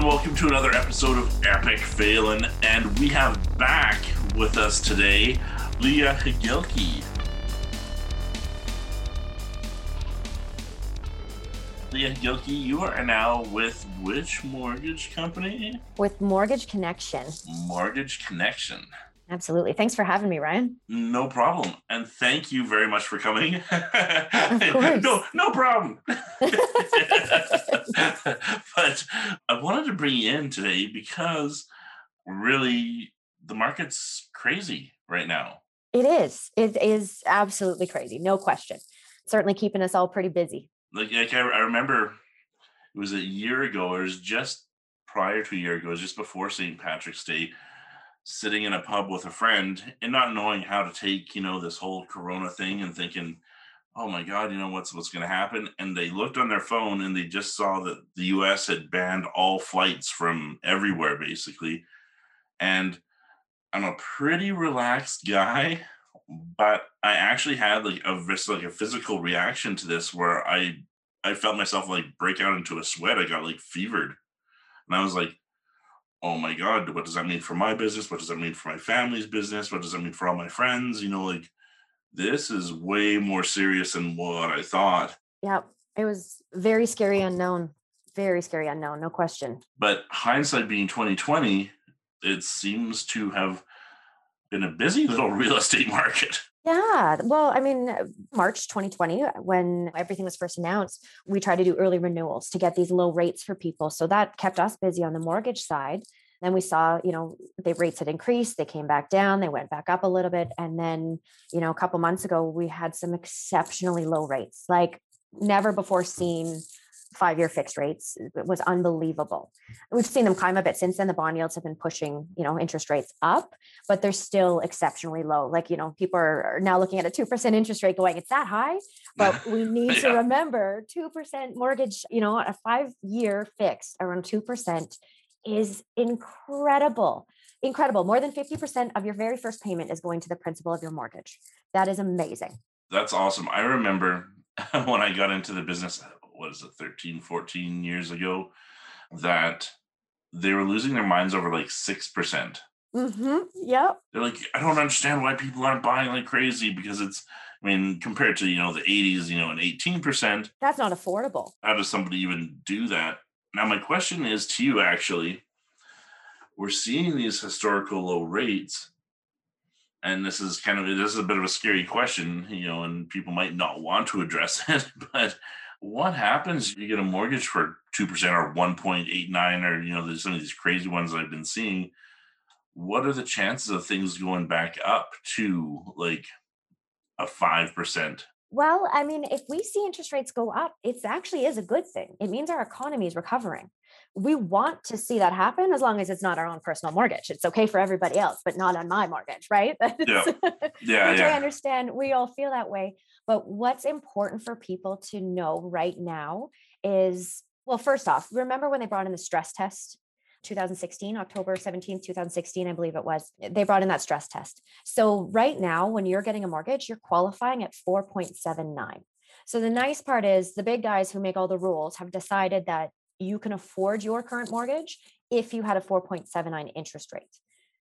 and welcome to another episode of Epic Phelan. And we have back with us today, Leah Hagilke. Leah Hagilke, you are now with which mortgage company? With Mortgage Connection. Mortgage Connection. Absolutely. Thanks for having me, Ryan. No problem. And thank you very much for coming. Of course. No problem. But I wanted to bring you in today because really the market's crazy right now. It is. It is absolutely crazy. No question. Certainly keeping us all pretty busy. Like I remember it was a year ago, or it was just prior to a year ago, it was just before St. Patrick's Day, sitting in a pub with a friend and not knowing how to take, this whole Corona thing and thinking, oh my God, what's going to happen? And they looked on their phone and they just saw that the US had banned all flights from everywhere, basically. And I'm a pretty relaxed guy, but I actually had like a physical reaction to this where I felt myself like break out into a sweat. I got like fevered. And I was like, oh my God, what does that mean for my business? What does that mean for my family's business? What does that mean for all my friends? This is way more serious than what I thought. Yeah, it was very scary unknown. Very scary unknown, no question. But hindsight being 2020, it seems to have been a busy little real estate market. Yeah. Well, I mean, March 2020, when everything was first announced, we tried to do early renewals to get these low rates for people. So that kept us busy on the mortgage side. Then we saw, the rates had increased, they came back down, they went back up a little bit. And then, a couple months ago, we had some exceptionally low rates, like never before seen 5-year fixed rates. It was unbelievable. We've seen them climb a bit since then. The bond yields have been pushing, interest rates up, but they're still exceptionally low. Like, people are now looking at a 2% interest rate going, it's that high, but we need to remember 2% mortgage, a 5-year fixed around 2% is incredible. Incredible. More than 50% of your very first payment is going to the principal of your mortgage. That is amazing. That's awesome. I remember when I got into the business, 13, 14 years ago, that they were losing their minds over like 6%. Mm-hmm. Yep. They're like, I don't understand why people aren't buying like crazy, because compared to, the 80s, and 18%. That's not affordable. How does somebody even do that? Now, my question is to you, actually, we're seeing these historical low rates, and this is a bit of a scary question, and people might not want to address it, but what happens if you get a mortgage for 2% or 1.89 or, there's some of these crazy ones that I've been seeing? What are the chances of things going back up to like a 5%? Well, I mean, if we see interest rates go up, it actually is a good thing. It means our economy is recovering. We want to see that happen as long as it's not our own personal mortgage. It's okay for everybody else, but not on my mortgage, right? Yeah. Which I understand. We all feel that way. But what's important for people to know right now is, well, first off, remember when they brought in the stress test? 2016, October 17th, 2016, I believe it was, they brought in that stress test. So right now, when you're getting a mortgage, you're qualifying at 4.79. So the nice part is the big guys who make all the rules have decided that you can afford your current mortgage if you had a 4.79 interest rate.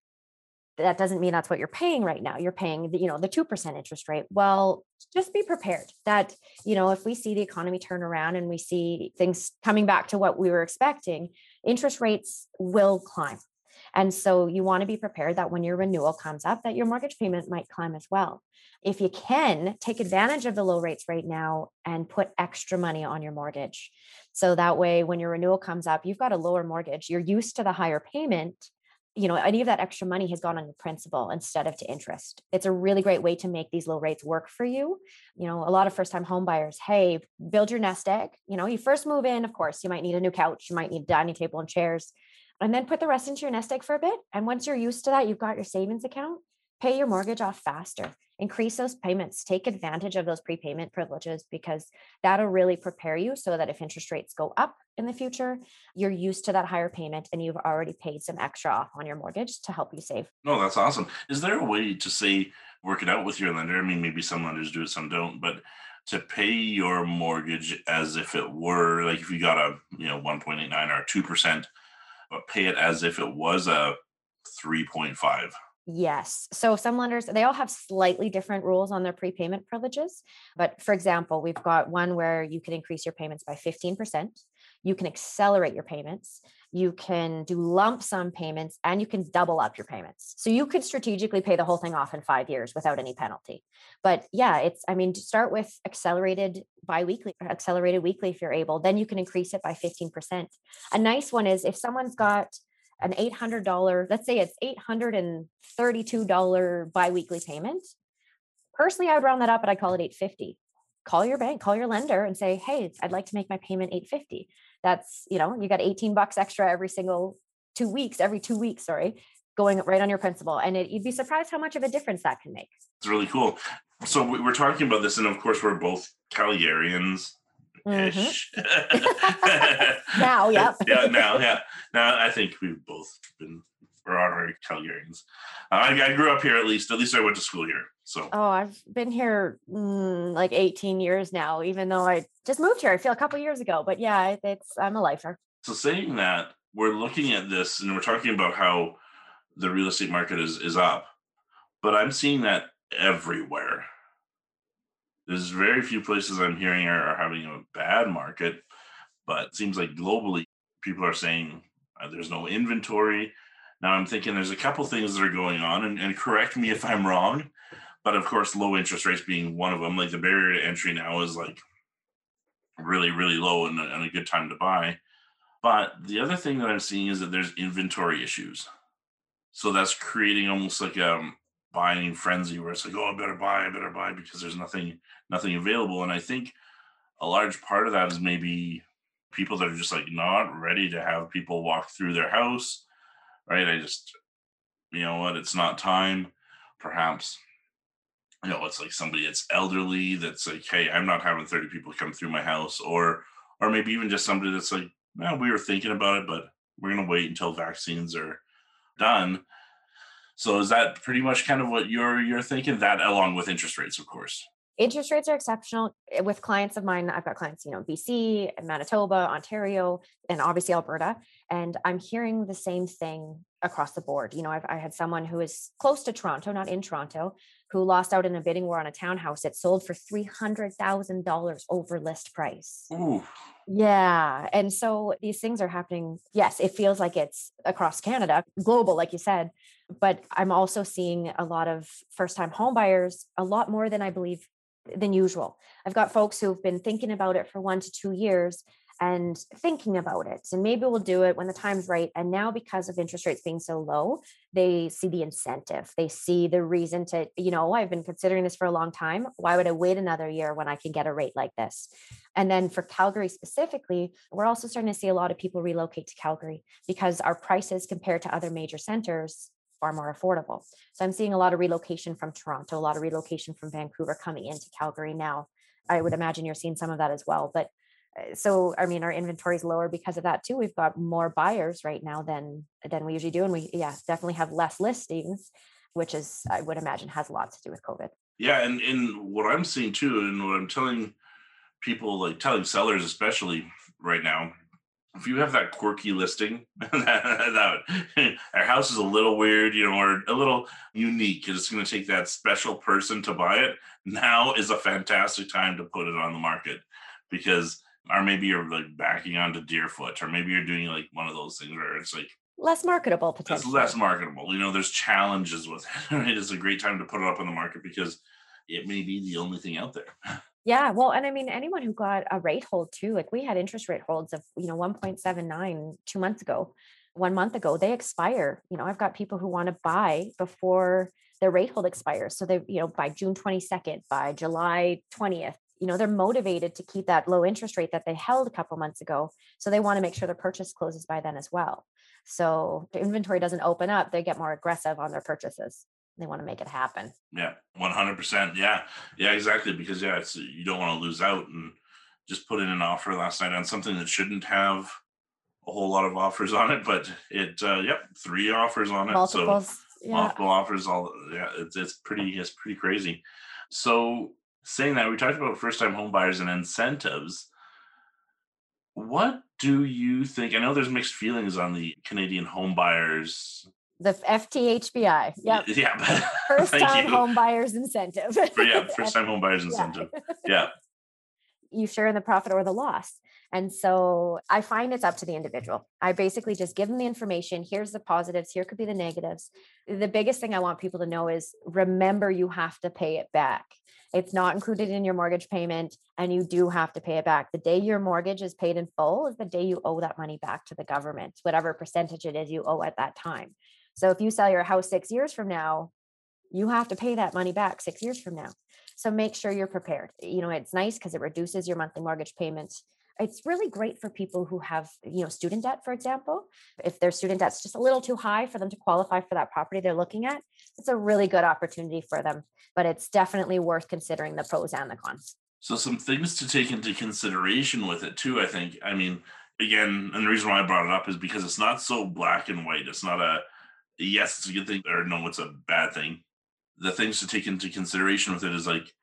That doesn't mean that's what you're paying right now. You're paying the 2% interest rate. Well, just be prepared that, if we see the economy turn around and we see things coming back to what we were expecting, interest rates will climb. And so you want to be prepared that when your renewal comes up, that your mortgage payment might climb as well. If you can, take advantage of the low rates right now and put extra money on your mortgage. So that way, when your renewal comes up, you've got a lower mortgage, you're used to the higher payment. Any of that extra money has gone on your principal instead of to interest. It's a really great way to make these low rates work for you. A lot of first-time home buyers, hey, build your nest egg. You first move in, of course, you might need a new couch, you might need a dining table and chairs, and then put the rest into your nest egg for a bit. And once you're used to that, you've got your savings account, pay your mortgage off faster. Increase those payments, take advantage of those prepayment privileges, because that'll really prepare you so that if interest rates go up in the future, you're used to that higher payment and you've already paid some extra off on your mortgage to help you save. No, that's awesome. Is there a way to say, work it out with your lender? I mean, maybe some lenders do it, some don't, but to pay your mortgage as if it were like if you got a 1.89 or 2%, but pay it as if it was a 3.5. Yes. So some lenders, they all have slightly different rules on their prepayment privileges. But for example, we've got one where you can increase your payments by 15%. You can accelerate your payments. You can do lump sum payments and you can double up your payments. So you could strategically pay the whole thing off in 5 years without any penalty. But yeah, I mean, to start with accelerated biweekly, or accelerated weekly if you're able, then you can increase it by 15%. A nice one is if someone's got an $800, let's say it's $832 biweekly payment. Personally, I would round that up and I call it 850. Call your bank, call your lender and say, hey, I'd like to make my payment 850. That's, you got $18 extra every 2 weeks, sorry, going right on your principal. And you'd be surprised how much of a difference that can make. It's really cool. So we're talking about this, and of course, we're both Calgarians ish. Now, yep. Yeah, now, yeah. Now, I think we've both we're honorary Calgarians. I grew up here at least I went to school here. So. Oh, I've been here like 18 years now, even though I just moved here, I feel a couple years ago. But yeah, I'm a lifer. So saying that, we're looking at this and we're talking about how the real estate market is up, but I'm seeing that everywhere. There's very few places I'm hearing are having a bad market, but it seems like globally people are saying there's no inventory. Now I'm thinking there's a couple things that are going on, and correct me if I'm wrong, but of course low interest rates being one of them. Like the barrier to entry now is like really, really low and a good time to buy. But the other thing that I'm seeing is that there's inventory issues. So that's creating almost like a buying frenzy where it's like, oh, I better buy because there's nothing available. And I think a large part of that is maybe people that are just like not ready to have people walk through their house, right? You know what, it's not time. Perhaps, it's like somebody that's elderly that's like, hey, I'm not having 30 people come through my house, or maybe even just somebody that's like, well, we were thinking about it, but we're gonna wait until vaccines are done. So is that pretty much kind of what you're thinking? That along with interest rates, of course. Interest rates are exceptional with clients of mine. I've got clients, BC, Manitoba, Ontario, and obviously Alberta. And I'm hearing the same thing across the board. I had someone who is close to Toronto, not in Toronto, who lost out in a bidding war on a townhouse. It sold for $300,000 over list price. Ooh. Yeah. And so these things are happening. Yes, it feels like it's across Canada, global, like you said. But I'm also seeing a lot of first-time home buyers, a lot more than I believe than usual. I've got folks who've been thinking about it for 1 to 2 years and thinking about it. And maybe we'll do it when the time's right. And now because of interest rates being so low, they see the incentive. They see the reason to, I've been considering this for a long time. Why would I wait another year when I can get a rate like this? And then for Calgary specifically, we're also starting to see a lot of people relocate to Calgary because our prices compared to other major centers are more affordable. So I'm seeing a lot of relocation from Toronto, a lot of relocation from Vancouver coming into Calgary now. I would imagine you're seeing some of that as well. But so, I mean, our inventory is lower because of that too. We've got more buyers right now than we usually do. And we, definitely have less listings, which is, I would imagine, has a lot to do with COVID. Yeah. And what I'm seeing too, and what I'm telling people, like telling sellers, especially right now, if you have that quirky listing, our house is a little weird, or a little unique, and it's going to take that special person to buy it. Now is a fantastic time to put it on the market because, or maybe you're like backing onto Deerfoot, or maybe you're doing like one of those things where it's like less marketable potentially. It's less marketable. There's challenges with it. Right? It's a great time to put it up on the market because it may be the only thing out there. Yeah, well, and I mean, anyone who got a rate hold too, like we had interest rate holds of, 1.79 2 months ago, 1 month ago, they expire. I've got people who want to buy before their rate hold expires. So they, by June 22nd, by July 20th, they're motivated to keep that low interest rate that they held a couple months ago. So they want to make sure their purchase closes by then as well. So the inventory doesn't open up, they get more aggressive on their purchases. They want to make it happen. Yeah, 100%. Yeah, exactly. Because it's, you don't want to lose out, and just put in an offer last night on something that shouldn't have a whole lot of offers on it, but it 3 offers on it. Multiples, so multiple offers. It's pretty crazy. So saying that, we talked about first time home buyers and incentives. What do you think? I know there's mixed feelings on the Canadian home buyers. The FTHBI. Yep. Yeah, but First thank time you. home buyers incentive. Yeah, The first time home buyers incentive. FTHBI. Yeah. You share in the profit or the loss. And so I find it's up to the individual. I basically just give them the information. Here's the positives. Here could be the negatives. The biggest thing I want people to know is remember, you have to pay it back. It's not included in your mortgage payment, and you do have to pay it back. The day your mortgage is paid in full is the day you owe that money back to the government, whatever percentage it is you owe at that time. So if you sell your house 6 years from now, you have to pay that money back 6 years from now. So make sure you're prepared. It's nice because it reduces your monthly mortgage payments. It's really great for people who have, student debt, for example. If their student debt's just a little too high for them to qualify for that property they're looking at, it's a really good opportunity for them. But it's definitely worth considering the pros and the cons. So some things to take into consideration with it too, I think. I mean, again, and the reason why I brought it up is because it's not so black and white. It's not a yes, it's a good thing, or no, it's a bad thing. The things to take into consideration with it is like,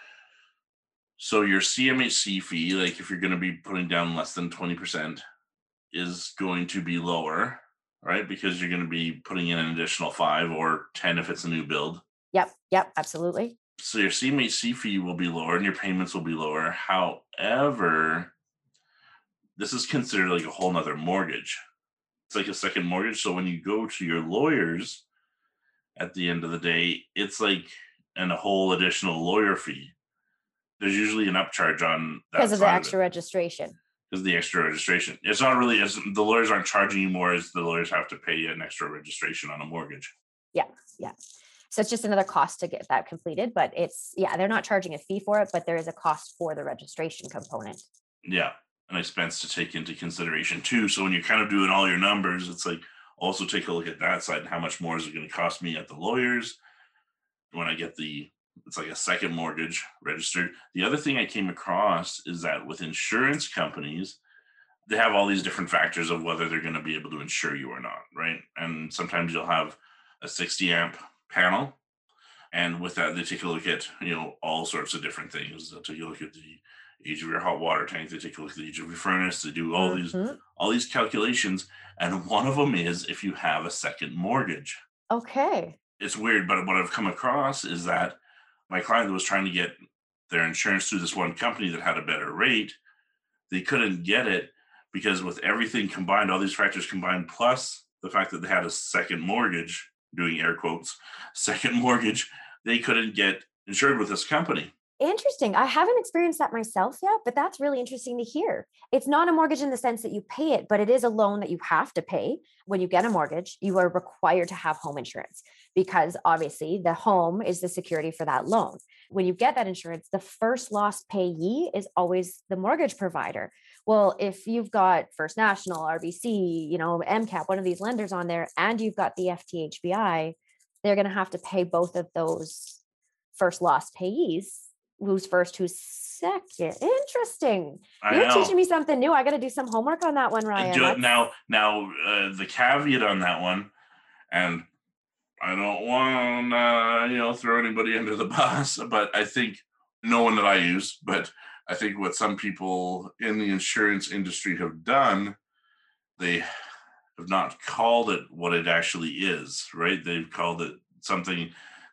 so your CMHC fee, like if you're going to be putting down less than 20%, is going to be lower, right? Because you're going to be putting in an additional 5 or 10 if it's a new build. Yep, absolutely. So your CMHC fee will be lower and your payments will be lower. However, this is considered like a whole nother mortgage. It's like a second mortgage. So when you go to your lawyers at the end of the day, it's like a whole additional lawyer fee. There's usually an upcharge on that Because of the side of extra it registration. because the extra registration. It's not really as the lawyers aren't charging you more as the lawyers have to pay you an extra registration on a mortgage. Yeah. So it's just another cost to get that completed, but they're not charging a fee for it, but there is a cost for the registration component. Yeah, an expense to take into consideration too. So when you're kind of doing all your numbers, it's like also take a look at that side. How much more is it going to cost me at the lawyers when I get it's like a second mortgage registered. The other thing I came across is that with insurance companies, they have all these different factors of whether they're going to be able to insure you or not, right? And sometimes you'll have a 60 amp panel, and with that, they take a look at all sorts of different things. They'll take a look at the age of your hot water tank. They take a look at the age of your furnace. They do Mhm. all these calculations, and one of them is if you have a second mortgage. Okay. It's weird, but what I've come across is that my client was trying to get their insurance through this one company that had a better rate. They couldn't get it because with everything combined, all these factors combined, plus the fact that they had a second mortgage, doing air quotes, second mortgage, they couldn't get insured with this company. Interesting. I haven't experienced that myself yet, but that's really interesting to hear. It's not a mortgage in the sense that you pay it, but it is a loan that you have to pay. When you get a mortgage, you are required to have home insurance because obviously the home is the security for that loan. When you get that insurance, the first loss payee is always the mortgage provider. Well, if you've got First National, RBC, MCAP, one of these lenders on there, and you've got the FTHBI, they're going to have to pay both of those first loss payees. Who's first, who's second. Interesting. I You're know. teaching me something new. I got to do some homework on that one, Ryan. Now, the caveat on that one, and I don't want throw anybody under the bus, but I think no one that I use, but I think what some people in the insurance industry have done, they have not called it what it actually is, right? They've called it something.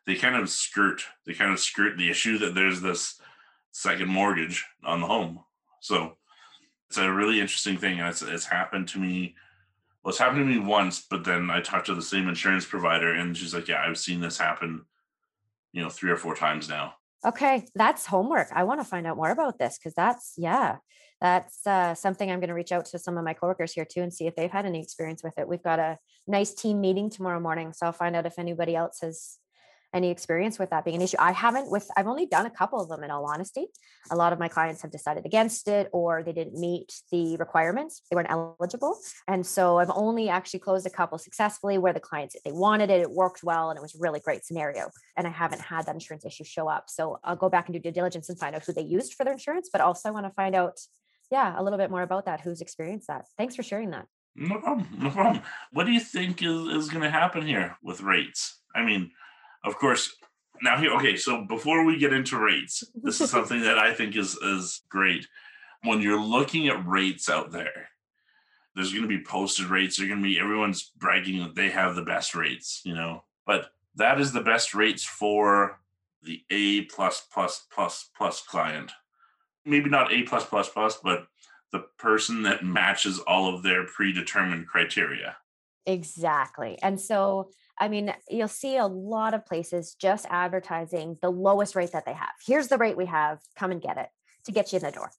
They kind of skirt the issue that there's this second mortgage on the home. So it's a really interesting thing. And it's happened to me. Well, it's happened to me once, but then I talked to the same insurance provider and she's like, yeah, I've seen this happen, 3 or 4 times now. Okay, that's homework. I want to find out more about this because that's something I'm going to reach out to some of my coworkers here too and see if they've had any experience with it. We've got a nice team meeting tomorrow morning, so I'll find out if anybody else has any experience with that being an issue. I've only done a couple of them in all honesty. A lot of my clients have decided against it or they didn't meet the requirements. They weren't eligible. And so I've only actually closed a couple successfully where the clients, they wanted it, it worked well, and it was a really great scenario. And I haven't had that insurance issue show up. So I'll go back and do due diligence and find out who they used for their insurance, but also I want to find out, a little bit more about that, who's experienced that. Thanks for sharing that. No problem. No problem. What do you think is going to happen here with rates? I mean, of course, now here, okay, so before we get into rates, this is something that I think is great. when you're looking at rates out there, there's going to be posted rates. They're going to be everyone's bragging that they have the best rates, but that is the best rates for the A plus plus plus plus client. Maybe not A plus plus plus, but the person that matches all of their predetermined criteria. Exactly. And so, I mean, you'll see a lot of places just advertising the lowest rate that they have. Here's the rate we have, come and get it to get you in the door.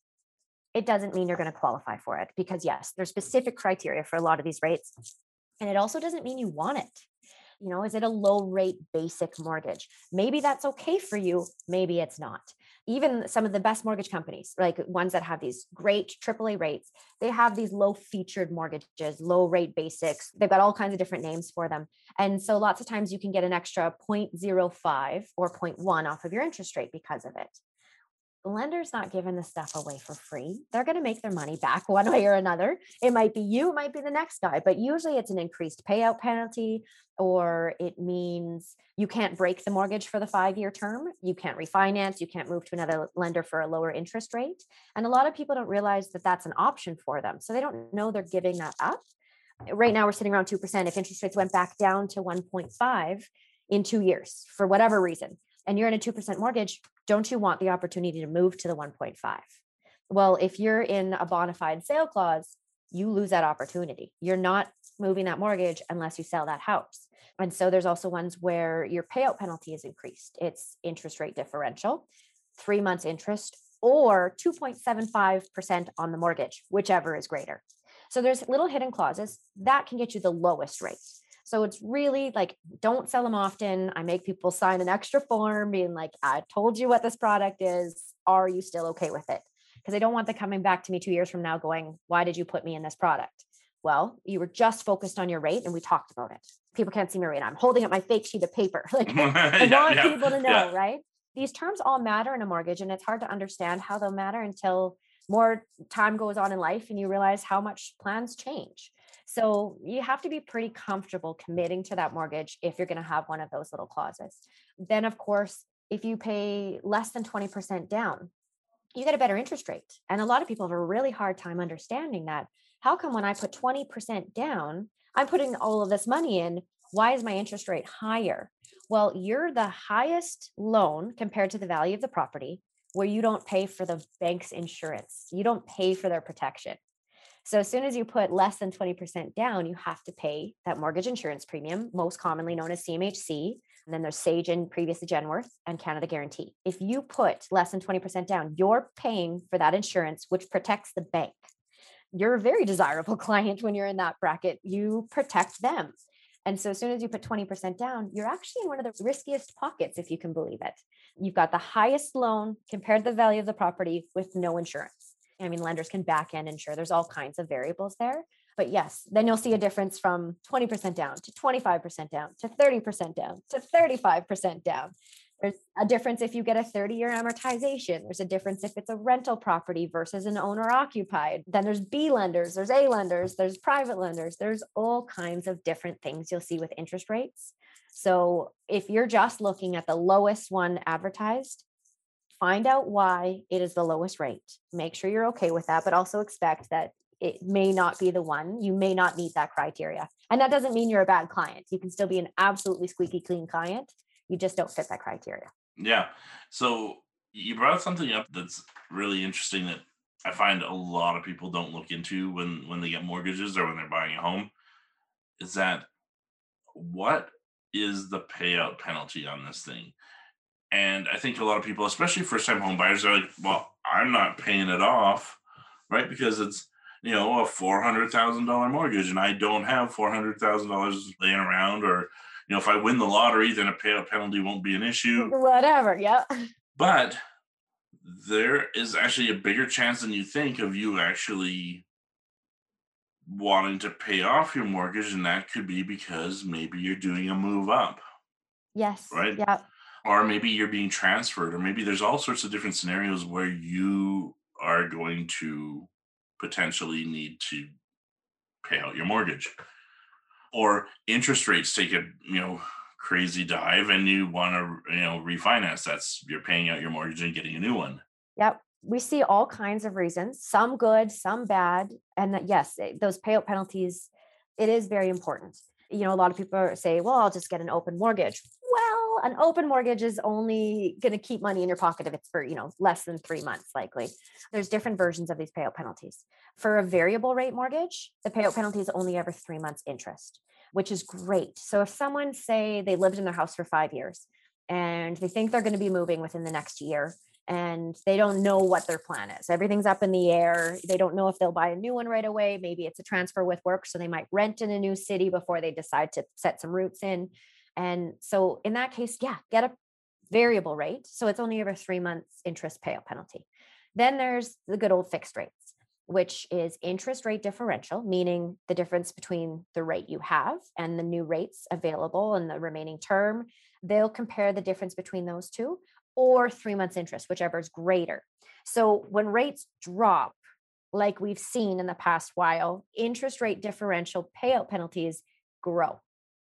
It doesn't mean you're going to qualify for it because, yes, there's specific criteria for a lot of these rates. And it also doesn't mean you want it. Is it a low rate basic mortgage? Maybe that's okay for you. Maybe it's not. Even some of the best mortgage companies, like ones that have these great AAA rates, they have these low featured mortgages, low rate basics. They've got all kinds of different names for them. And so lots of times you can get an extra 0.05 or zero point 0.1 off of your interest rate because of it. The lender's not giving the stuff away for free. They're going to make their money back one way or another. It might be you, it might be the next guy, but usually it's an increased payout penalty, or it means you can't break the mortgage for the 5-year term. You can't refinance. You can't move to another lender for a lower interest rate. And a lot of people don't realize that that's an option for them. So they don't know they're giving that up. Right now, we're sitting around 2%. If interest rates went back down to 1.5 in 2 years, for whatever reason, and you're in a 2% mortgage, don't you want the opportunity to move to the 1.5? Well, if you're in a bona fide sale clause, you lose that opportunity. You're not moving that mortgage unless you sell that house. And so there's also ones where your payout penalty is increased. It's interest rate differential, 3 months interest, or 2.75% on the mortgage, whichever is greater. So there's little hidden clauses that can get you the lowest rate. So it's really like, don't sell them often. I make people sign an extra form being like, I told you what this product is. Are you still okay with it? Because I don't want them coming back to me 2 years from now going, why did you put me in this product? Well, you were just focused on your rate and we talked about it. People can't see me right now. I'm holding up my fake sheet of paper. Like I want people to know, right? These terms all matter in a mortgage, and it's hard to understand how they'll matter until more time goes on in life and you realize how much plans change. So you have to be pretty comfortable committing to that mortgage if you're going to have one of those little clauses. Then, of course, if you pay less than 20% down, you get a better interest rate. And a lot of people have a really hard time understanding that. How come when I put 20% down, I'm putting all of this money in? Why is my interest rate higher? Well, you're the highest loan compared to the value of the property where you don't pay for the bank's insurance. You don't pay for their protection. So as soon as you put less than 20% down, you have to pay that mortgage insurance premium, most commonly known as CMHC. And then there's Sage and previously Genworth and Canada Guarantee. If you put less than 20% down, you're paying for that insurance, which protects the bank. You're a very desirable client when you're in that bracket. You protect them. And so as soon as you put 20% down, you're actually in one of the riskiest pockets, if you can believe it. You've got the highest loan compared to the value of the property with no insurance. I mean, lenders can back end insure. There's all kinds of variables there. But yes, then you'll see a difference from 20% down to 25% down to 30% down to 35% down. There's a difference if you get a 30-year amortization. There's a difference if it's a rental property versus an owner occupied. Then there's B lenders, there's A lenders, there's private lenders. There's all kinds of different things you'll see with interest rates. So if you're just looking at the lowest one advertised, find out why it is the lowest rate. Make sure you're okay with that, but also expect that it may not be the one. You may not meet that criteria. And that doesn't mean you're a bad client. You can still be an absolutely squeaky clean client. You just don't fit that criteria. Yeah. So you brought something up that's really interesting that I find a lot of people don't look into when they get mortgages or when they're buying a home, is that what is the payout penalty on this thing? And I think a lot of people, especially first time home buyers, are like, well, I'm not paying it off, right? Because it's, a $400,000 mortgage and I don't have $400,000 laying around, or, if I win the lottery, then a payout penalty won't be an issue. Whatever. Yeah. But there is actually a bigger chance than you think of you actually wanting to pay off your mortgage. And that could be because maybe you're doing a move up, Yes. right? Yeah. Or maybe you're being transferred, or maybe there's all sorts of different scenarios where you are going to potentially need to pay out your mortgage, or interest rates take a crazy dive and you want to refinance. That's, you're paying out your mortgage and getting a new one. Yep. We see all kinds of reasons, some good, some bad. And that, yes, those payout penalties, it is very important. A lot of people say, well, I'll just get an open mortgage. Well, an open mortgage is only going to keep money in your pocket if it's for, less than 3 months, likely. There's different versions of these payout penalties. For a variable rate mortgage, the payout penalty is only ever 3 months interest, which is great. So if someone, say they lived in their house for 5 years and they think they're going to be moving within the next year, and they don't know what their plan is. Everything's up in the air. They don't know if they'll buy a new one right away. Maybe it's a transfer with work, so they might rent in a new city before they decide to set some roots in. And so in that case, yeah, get a variable rate. So it's only over 3 months interest payout penalty. Then there's the good old fixed rates, which is interest rate differential, meaning the difference between the rate you have and the new rates available in the remaining term. They'll compare the difference between those two, or 3 months interest, whichever is greater. So when rates drop, like we've seen in the past while, interest rate differential payout penalties grow.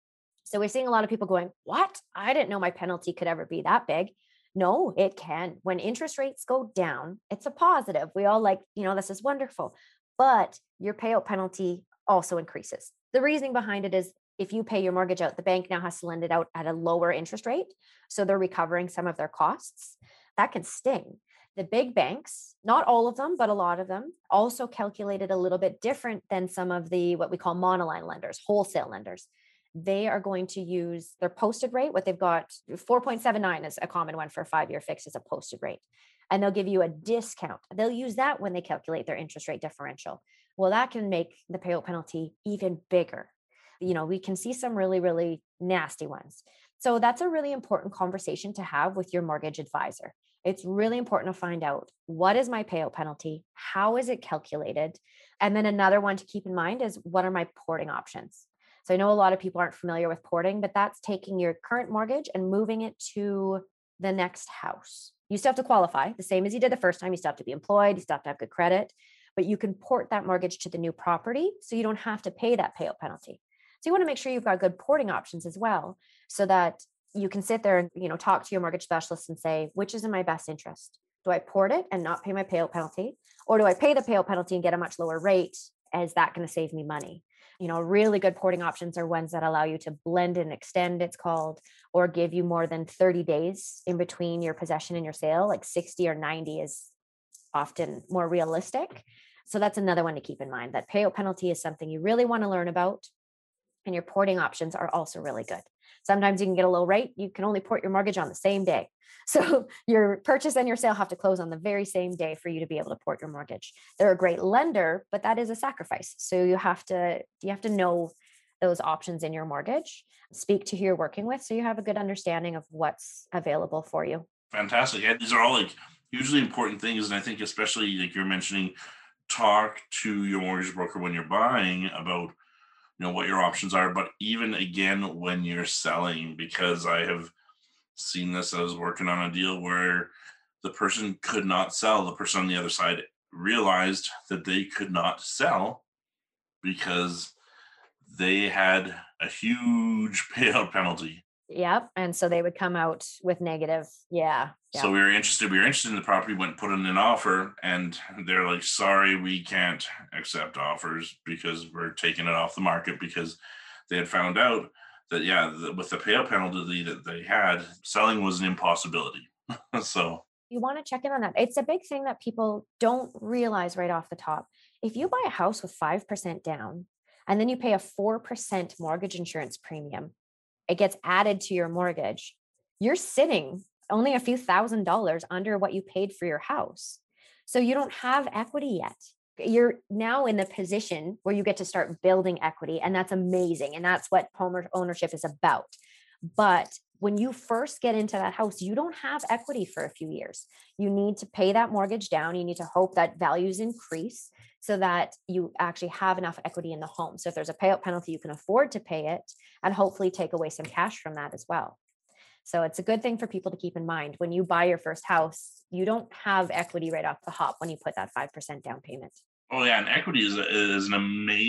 So we're seeing a lot of people going, what? I didn't know my penalty could ever be that big. No, it can. When interest rates go down, it's a positive. We all like, this is wonderful. But your payout penalty also increases. The reasoning behind it is, if you pay your mortgage out, the bank now has to lend it out at a lower interest rate. So they're recovering some of their costs. That can sting. The big banks, not all of them, but a lot of them, also calculated a little bit different than some of the, what we call monoline lenders, wholesale lenders. They are going to use their posted rate. What they've got, 4.79 is a common one for a 5-year fix, is a posted rate. And they'll give you a discount. They'll use that when they calculate their interest rate differential. Well, that can make the payout penalty even bigger. We can see some really, really nasty ones. So that's a really important conversation to have with your mortgage advisor. It's really important to find out, what is my payout penalty? How is it calculated? And then another one to keep in mind is, what are my porting options? So I know a lot of people aren't familiar with porting, but that's taking your current mortgage and moving it to the next house. You still have to qualify the same as you did the first time. You still have to be employed. You still have to have good credit, but you can port that mortgage to the new property, so you don't have to pay that payout penalty. So you want to make sure you've got good porting options as well, so that you can sit there and, talk to your mortgage specialist and say, which is in my best interest? Do I port it and not pay my payout penalty? Or do I pay the payout penalty and get a much lower rate? Is that going to save me money? Really good porting options are ones that allow you to blend and extend, it's called, or give you more than 30 days in between your possession and your sale. Like 60 or 90 is often more realistic. So that's another one to keep in mind, that payout penalty is something you really want to learn about. And your porting options are also really good. Sometimes you can get a low rate. You can only port your mortgage on the same day. So your purchase and your sale have to close on the very same day for you to be able to port your mortgage. They're a great lender, but that is a sacrifice. So you have to know those options in your mortgage, speak to who you're working with, so you have a good understanding of what's available for you. Fantastic. Yeah, these are all like hugely important things. And I think especially like you're mentioning, talk to your mortgage broker when you're buying about what your options are, but even again when you're selling, because I have seen this. I was working on a deal where the person could not sell. The person on the other side realized that they could not sell because they had a huge payout penalty. Yep. And so they would come out with negative. Yeah. So Yeah. we were interested in the property, went and put in an offer, and they're like, sorry, we can't accept offers because we're taking it off the market, because they had found out that, yeah, with the payout penalty that they had, selling was an impossibility. So, You want to check in on that. It's a big thing that people don't realize right off the top. If you buy a house with 5% down and then you pay a 4% mortgage insurance premium, it gets added to your mortgage. You're sitting only a few $1,000s under what you paid for your house. So you don't have equity yet. You're now in the position where you get to start building equity. And that's amazing. And that's what home ownership is about. But when you first get into that house, you don't have equity for a few years. You need to pay that mortgage down. You need to hope that values increase so that you actually have enough equity in the home. So if there's a payout penalty, you can afford to pay it and hopefully take away some cash from that as well. So it's a good thing for people to keep in mind. When you buy your first house, you don't have equity right off the hop when you put that 5% down payment. oh yeah, and equity is an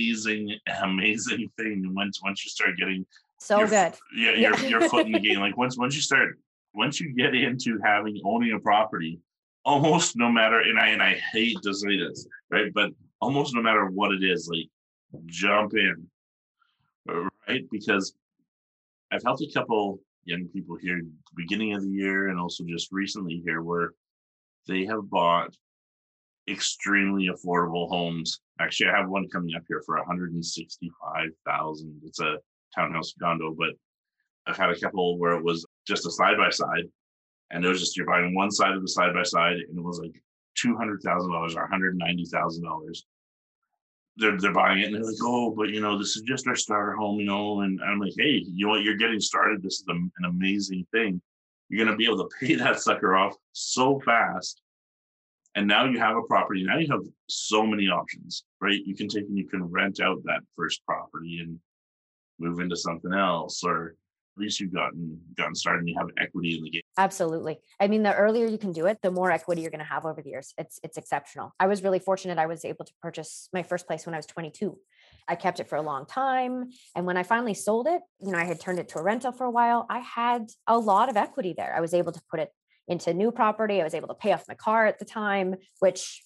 amazing thing. Once you start getting So your good. yeah Yeah. your foot in the game, like once you get into owning a property, almost no matter, and I hate to say this, right? But almost no matter what it is, like jump in, right? Because I've helped a couple young people here at the beginning of the year and also just recently here where they have bought extremely affordable homes. Actually, I have one coming up here for 165,000. It's a townhouse condo, but I've had a couple where it was just a side by side, and it was just you're buying one side of the side by side, and it was like $200,000 or $190,000. They're buying it and they're like, oh, but this is just our starter home, and I'm like, hey, you know what? You're getting started. This is an amazing thing. You're gonna be able to pay that sucker off so fast. And now you have a property. Now you have so many options, right? You can take and you can rent out that first property and move into something else, or at least you've gotten started and you have equity in the game. Absolutely. I mean, the earlier you can do it, the more equity you're going to have over the years. It's exceptional. I was really fortunate. I was able to purchase my first place when I was 22. I kept it for a long time. And when I finally sold it, I had turned it to a rental for a while. I had a lot of equity there. I was able to put it into new property. I was able to pay off my car at the time, which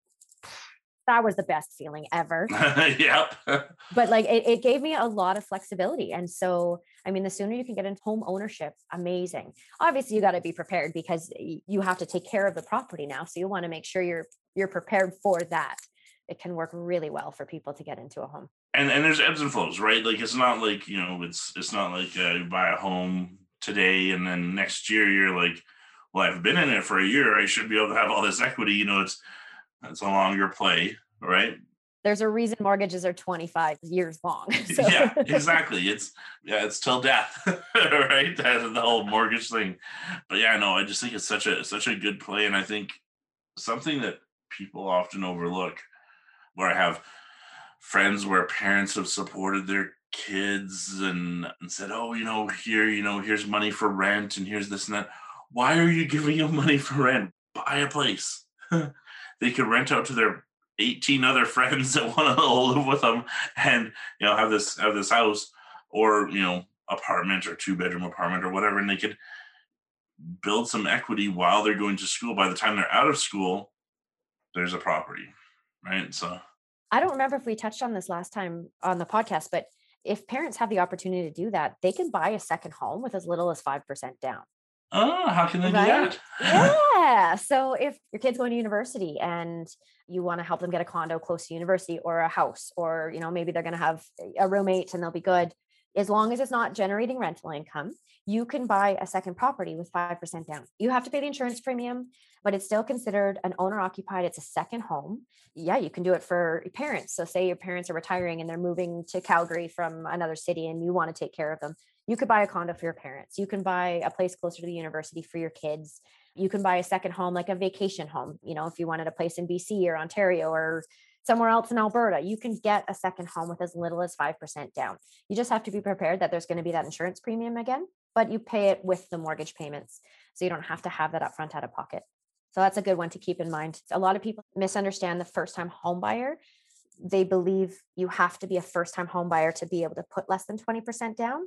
that was the best feeling ever. Yep. But like it gave me a lot of flexibility. And so, I mean, the sooner you can get into home ownership, amazing. Obviously, you got to be prepared because you have to take care of the property now. So you want to make sure you're prepared for that. It can work really well for people to get into a home. And there's ebbs and flows, right? Like it's not like it's not like you buy a home today and then next year you're like, well, I've been in it for a year. I should be able to have all this equity. It's a longer play, right? There's a reason mortgages are 25 years long. So. Yeah, exactly. It's till death, right? That's the whole mortgage thing. But yeah, no, I just think it's such a good play, and I think something that people often overlook. Where I have friends where parents have supported their kids and said, oh, here's money for rent, and here's this and that. Why are you giving them money for rent? Buy a place. They could rent out to their 18 other friends that want to live with them and have this house or apartment or 2-bedroom apartment or whatever, and they could build some equity while they're going to school. By the time they're out of school, there's a property, right? So I don't remember if we touched on this last time on the podcast, but if parents have the opportunity to do that, they can buy a second home with as little as 5% down. oh, how can they do Right? that? Yeah. So if your kid's going to university and you want to help them get a condo close to university or a house, or, maybe they're going to have a roommate and they'll be good. As long as it's not generating rental income, you can buy a second property with 5% down. You have to pay the insurance premium, but it's still considered an owner occupied. It's a second home. Yeah, you can do it for your parents. So say your parents are retiring and they're moving to Calgary from another city and you want to take care of them. You could buy a condo for your parents. You can buy a place closer to the university for your kids. You can buy a second home, like a vacation home. If you wanted a place in BC or Ontario or somewhere else in Alberta, you can get a second home with as little as 5% down. You just have to be prepared that there's going to be that insurance premium again, but you pay it with the mortgage payments. So you don't have to have that upfront out of pocket. So that's a good one to keep in mind. A lot of people misunderstand the first-time home buyer. They believe you have to be a first-time home buyer to be able to put less than 20% down.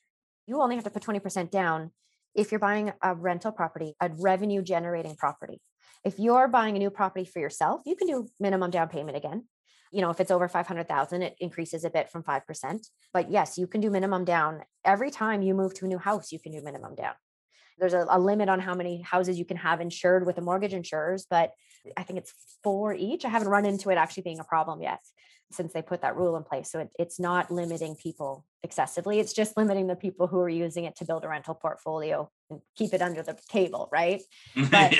You only have to put 20% down if you're buying a rental property, a revenue generating property. If you're buying a new property for yourself, you can do minimum down payment again. If it's over 500,000, it increases a bit from 5%. But yes, you can do minimum down. Every time you move to a new house, you can do minimum down. There's a limit on how many houses you can have insured with the mortgage insurers, but I think it's 4 each. I haven't run into it actually being a problem yet since they put that rule in place. So it's not limiting people excessively. It's just limiting the people who are using it to build a rental portfolio and keep it under the table, right? But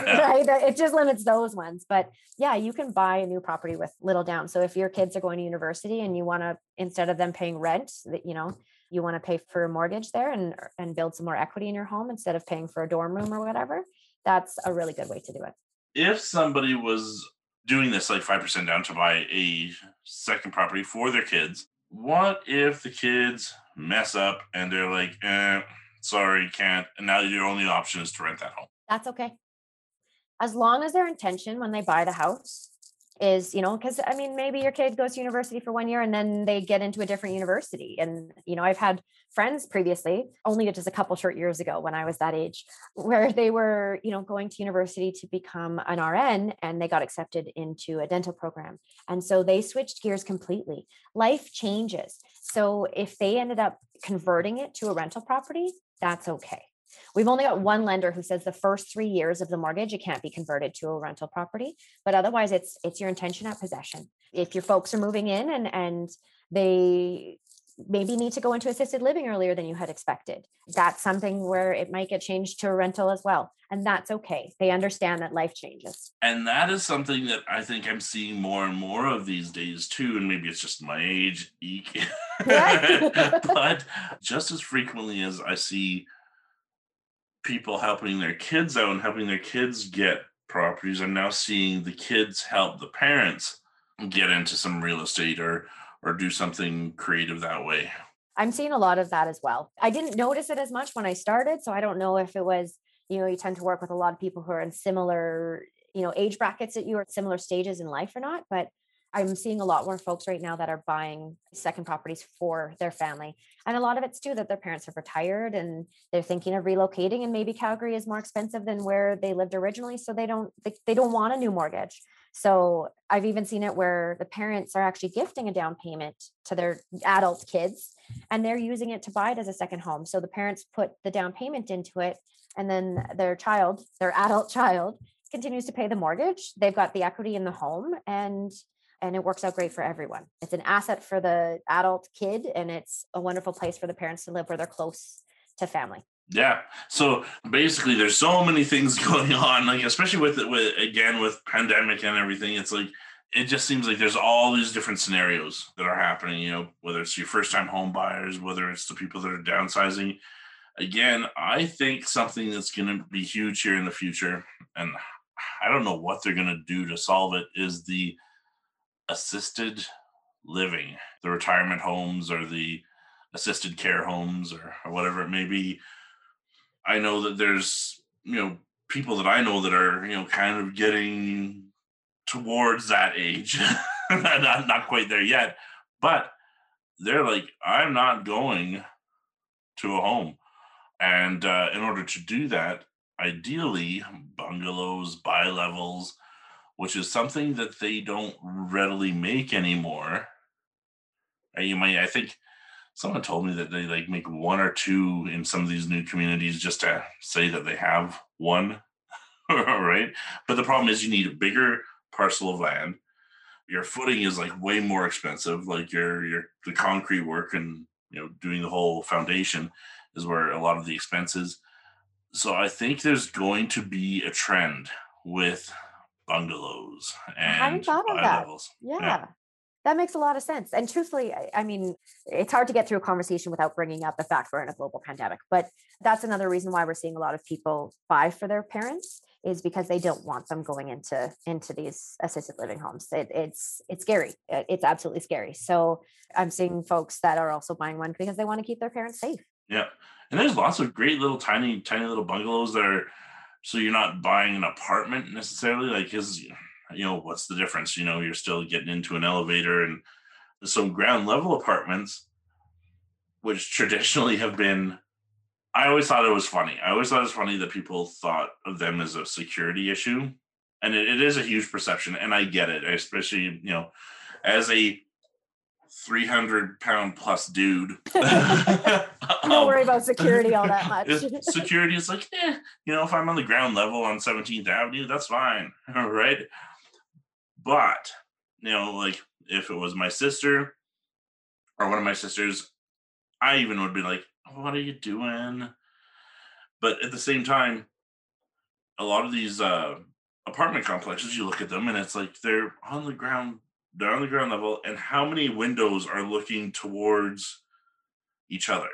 it just limits those ones. But yeah, you can buy a new property with little down. So if your kids are going to university and you want to, instead of them paying rent, you want to pay for a mortgage there and build some more equity in your home instead of paying for a dorm room or whatever, that's a really good way to do it. If somebody was doing this like 5% down to buy a second property for their kids, what if the kids mess up and they're like, sorry, can't, and now your only option is to rent that home? That's okay. As long as their intention when they buy the house is, because I mean, maybe your kid goes to university for 1 year and then they get into a different university. And, I've had friends previously, only just a couple short years ago when I was that age, where they were, going to university to become an RN and they got accepted into a dental program. And so they switched gears completely. Life changes. So if they ended up converting it to a rental property, that's okay. We've only got one lender who says the first 3 years of the mortgage, it can't be converted to a rental property, but otherwise it's your intention at possession. If your folks are moving in and they maybe need to go into assisted living earlier than you had expected, that's something where it might get changed to a rental as well. And that's okay. They understand that life changes. And that is something that I think I'm seeing more and more of these days too. And maybe it's just my age, eek. Yeah. But just as frequently as I see people helping their kids out and helping their kids get properties, I'm now seeing the kids help the parents get into some real estate or do something creative that way. I'm seeing a lot of that as well. I didn't notice it as much when I started, so I don't know if it was, you tend to work with a lot of people who are in similar, age brackets at you or similar stages in life or not, but I'm seeing a lot more folks right now that are buying second properties for their family. And a lot of it's too that their parents have retired and they're thinking of relocating, and maybe Calgary is more expensive than where they lived originally, so they don't want a new mortgage. So I've even seen it where the parents are actually gifting a down payment to their adult kids and they're using it to buy it as a second home. So the parents put the down payment into it and then their adult child continues to pay the mortgage. They've got the equity in the home and it works out great for everyone. It's an asset for the adult kid and it's a wonderful place for the parents to live where they're close to family. Yeah. So basically, there's so many things going on, like especially with pandemic and everything. It's like it just seems like there's all these different scenarios that are happening. Whether it's your first time home buyers, whether it's the people that are downsizing. Again, I think something that's going to be huge here in the future, and I don't know what they're going to do to solve it, is the assisted living, the retirement homes or the assisted care homes or whatever it may be. I know that there's, people that I know that are, kind of getting towards that age, not quite there yet, but they're like, I'm not going to a home. And in order to do that, ideally, bungalows, bi-levels, which is something that they don't readily make anymore. I think someone told me that they like make one or two in some of these new communities just to say that they have one, right? But the problem is you need a bigger parcel of land. Your footing is like way more expensive. Like your the concrete work and doing the whole foundation is where a lot of the expenses. So I think there's going to be a trend with bungalows I hadn't and thought of bi that. levels. Yeah. Yeah. That makes a lot of sense. And truthfully, I mean, it's hard to get through a conversation without bringing up the fact we're in a global pandemic. But that's another reason why we're seeing a lot of people buy for their parents is because they don't want them going into these assisted living homes. It's scary. It's absolutely scary. So I'm seeing folks that are also buying one because they want to keep their parents safe. Yeah. And there's lots of great little tiny, tiny little bungalows that are so you're not buying an apartment necessarily, like because what's the difference? You're still getting into an elevator and some ground level apartments, which traditionally have been I always thought it was funny. I always thought it was funny that people thought of them as a security issue. And it is a huge perception, and I get it, especially, as a 300-pound plus dude. Don't worry about security all that much. Security is like, if I'm on the ground level on 17th Avenue, that's fine. Right. But, like if it was my sister or one of my sisters, I even would be like, what are you doing? But at the same time, a lot of these apartment complexes, you look at them and it's like they're on the ground level, and how many windows are looking towards each other?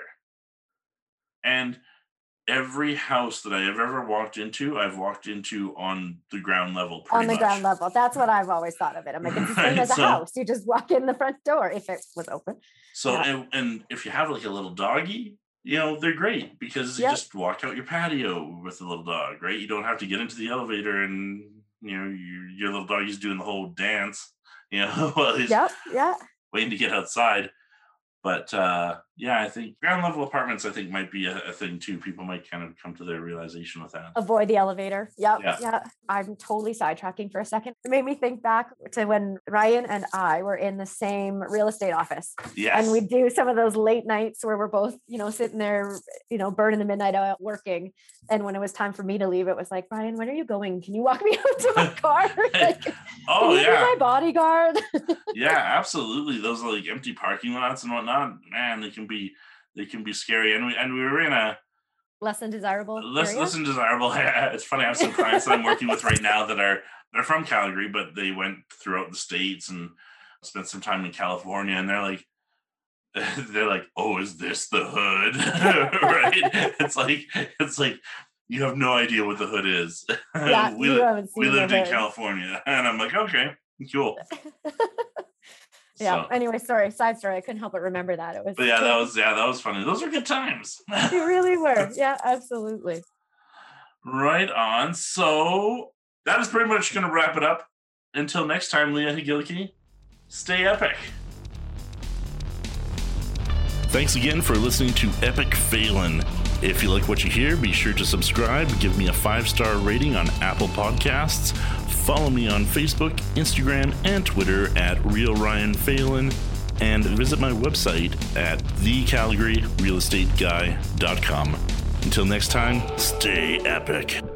And every house that I have ever walked into, I've walked into on the ground level On pretty the ground much. level. That's what I've always thought of it. I'm like, it's the same Right. as a So house. You just walk in the front door if it was open. so Yeah. and if you have like a little doggy, they're great because you Yep. just walk out your patio with the little dog, right? You don't have to get into the elevator and your little doggy's doing the whole dance, while he's Yep. Yeah. waiting to get outside. But I think ground level apartments, I think, might be a thing too. People might kind of come to their realization with that. Avoid the elevator. Yep. Yeah. Yeah. I'm totally sidetracking for a second. It made me think back to when Ryan and I were in the same real estate office. Yes. And we do some of those late nights where we're both, sitting there, burning the midnight out working. And when it was time for me to leave, it was like, Ryan, when are you going? Can you walk me out to my car? Like, oh, can you be yeah. my bodyguard? Yeah, absolutely. Those are like empty parking lots and whatnot. Man, they can be scary. And we were in a less than desirable. Less than desirable. It's funny. I have some clients that I'm working with right now that they're from Calgary, but they went throughout the States and spent some time in California, and they're like, oh, is this the hood? Right? It's like you have no idea what the hood is. Yeah, we lived in California, and I'm like, okay, cool. Yeah. So, anyway, sorry, side story. I couldn't help but remember that. It was. But that was funny. Those are good times. They really were. Yeah, absolutely. Right on. So that is pretty much going to wrap it up. Until next time, Leah Hagiliki, stay epic. Thanks again for listening to Epic Phelan. If you like what you hear, be sure to subscribe, give me a 5-star rating on Apple Podcasts, follow me on Facebook, Instagram, and Twitter at RealRyanPhelan, and visit my website at thecalgaryrealestateguy.com. Until next time, stay epic.